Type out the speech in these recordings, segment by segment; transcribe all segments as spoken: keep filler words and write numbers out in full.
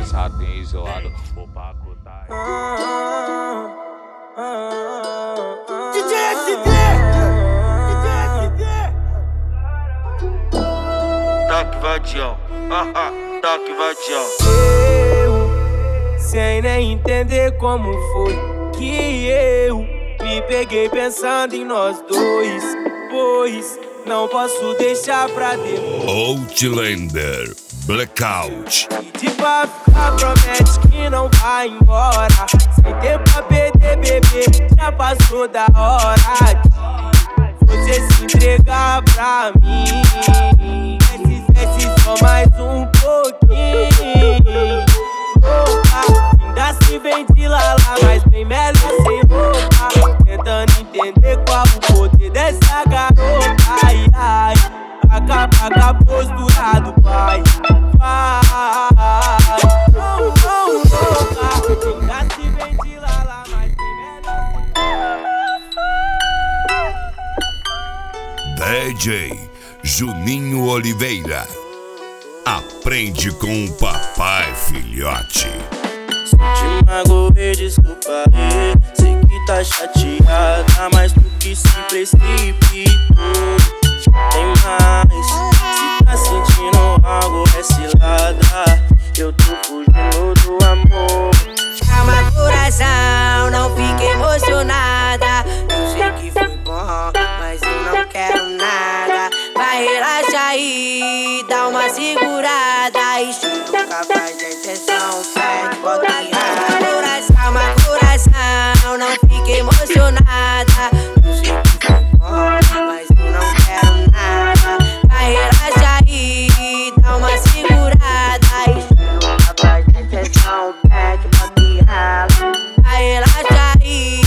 Os ratinhos isolados. O Paco tá aí. D J S D! D J S D! Toque vadião, ah ah, toque vadião. Eu, sem nem entender como foi que eu me peguei pensando em nós dois, pois não posso deixar pra depois. Outlander Blackout. E de pra ficar promete que não vai embora. Sem tempo pra perder, bebê, já passou da hora de você se entregar pra mim. Desce, desce só mais um pouquinho. Louca, ainda se ventila lá, mas bem melhor sem roupa. Tentando entender qual o poder dessa garota. Ai, ai, acaba com a postura do pai. Vai, não, não, louca, ainda se ventila lá, mas bem melhor. D J Juninho Oliveira. Aprende com o papai, filhote. Se te magoei, desculpa aí. Sei que tá chateada, mas tu que se precipitou. Tem mais, se tá sentindo algo é cilada. Eu tô fugindo do amor. Calma, coração, não fique emocionada. Eu sei que foi bom, mas eu não quero nada. Vai, relaxa aí, dá uma segurada. Estilo capaz de exceção, pede, bota em coração. Calma, coração, não fique emocionada. Eu sei que foi bom, mas eu não quero nada. Vai, relaxa aí, dá uma segurada. Estilo capaz de exceção, pede, bota em rala. Vai, relaxa aí.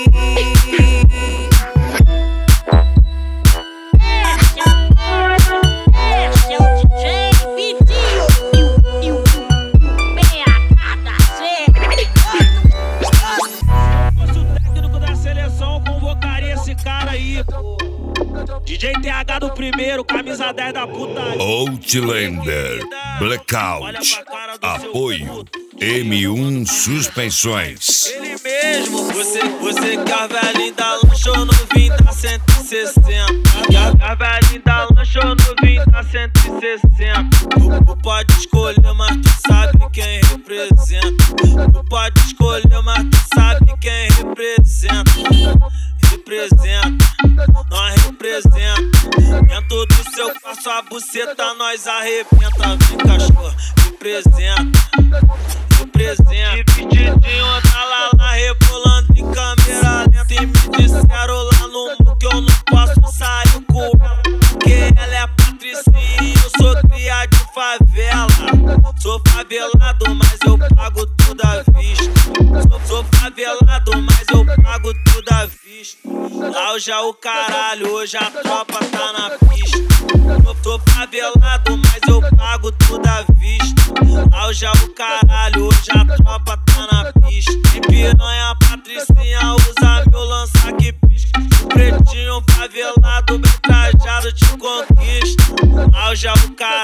D J T H do primeiro, camisa dez da putaria. Outlander Blackout. Apoio M um Suspensões. Ele mesmo, você, você que a velha da lanchou no vinte a cento e sessenta. Que a velha da lanchou no vinte a cento e sessenta. Tu, tu pode escolher, mas tu sabe quem representa. Tu pode escolher, mas tu sabe quem representa. Representa, nós representa. Dentro do seu passo a buceta nós arrebenta. Vem cachorro, representa, representa. Divididinho da Lala rebolando em câmera lenta. E me disseram lá no mundo que eu não posso sair com ela, porque ela é patricinha e eu sou cria de favela. Sou favelado, mas eu pago tudo à vista. Sou, sou favelado, mas eu pago tudo à vista. Lá já o caralho, hoje a tropa tá na pista. Tô, tô favelado, mas eu pago tudo à vista. Lá já o caralho, hoje a tropa tá na pista. E piranha, patricinha, usa meu lança que pisca. O pretinho favelado, bem trajado, te conquista. Lá já o caralho.